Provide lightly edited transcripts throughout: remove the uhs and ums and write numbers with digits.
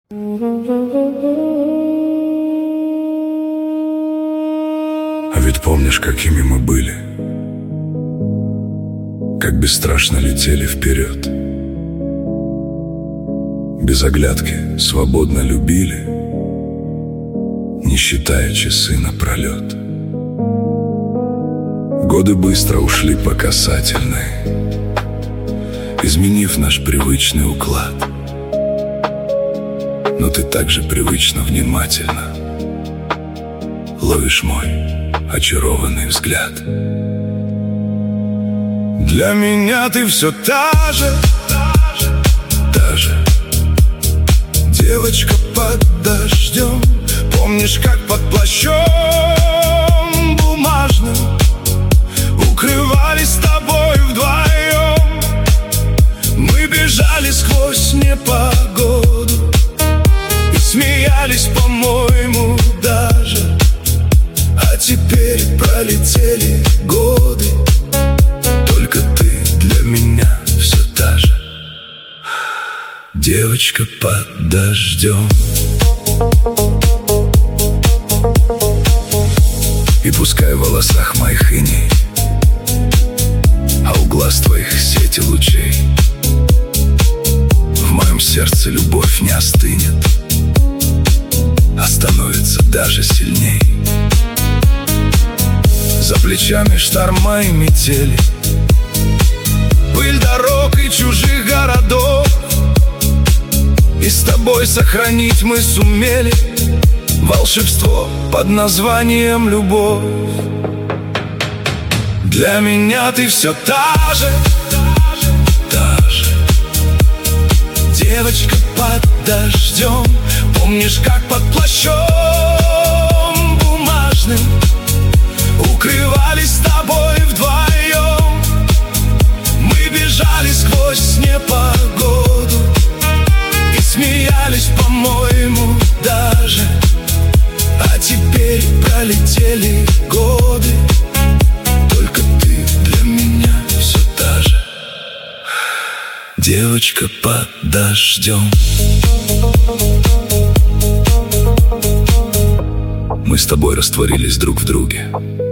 А ведь помнишь, какими мы были, как бесстрашно летели вперед, без оглядки свободно любили, не считая часы напролет. Годы быстро ушли по касательной, изменив наш привычный уклад. Но ты также привычно внимательно ловишь мой очарованный взгляд. Для меня ты все та же девочка под дождем. Помнишь, как под плащом бумажным укрывались с тобой вдвоем? Мы бежали сквозь непогоду и смеялись, по-моему, даже. А теперь пролетели годы, только ты для меня все та же девочка под дождем. И пускай в волосах моих иней, а у глаз твоих сети лучей, в моем сердце любовь не остынет, а становится даже сильней. За плечами шторма и метели, пыль дорог и чужих городов, и с тобой сохранить мы сумели волшебство под названием любовь. Для меня ты все та же девочка под дождем. Помнишь, как под плащом бумажным укрывались с тобой вдвоем? Мы бежали сквозь непогоду и смеялись, по-моему, даже. А теперь пролетели годы, только ты для меня все та же девочка под дождем. Мы с тобой растворились друг в друге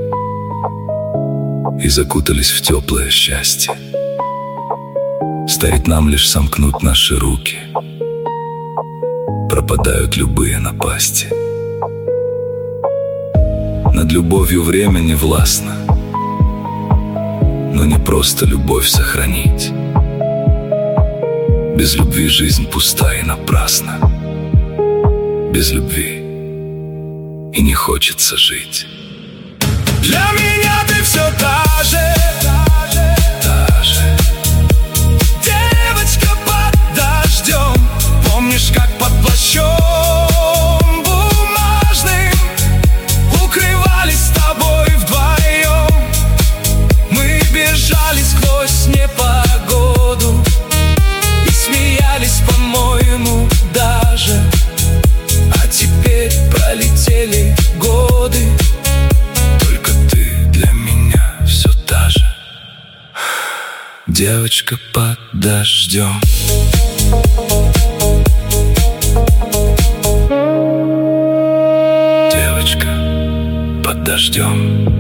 и закутались в теплое счастье. Стоит нам лишь сомкнуть наши руки, пропадают любые напасти. Над любовью время не властно, но не просто любовь сохранить. Без любви жизнь пуста и напрасна. Без любви и не хочется жить. Для меня ты все та же девочка под дождем. Помнишь, как под плащом бумажным укрывались с тобой вдвоем? Мы бежали сквозь непогоду и смеялись, по-моему, даже. А теперь пролетели годы, только ты для меня все та же девочка под дождем. Девочка под дождем.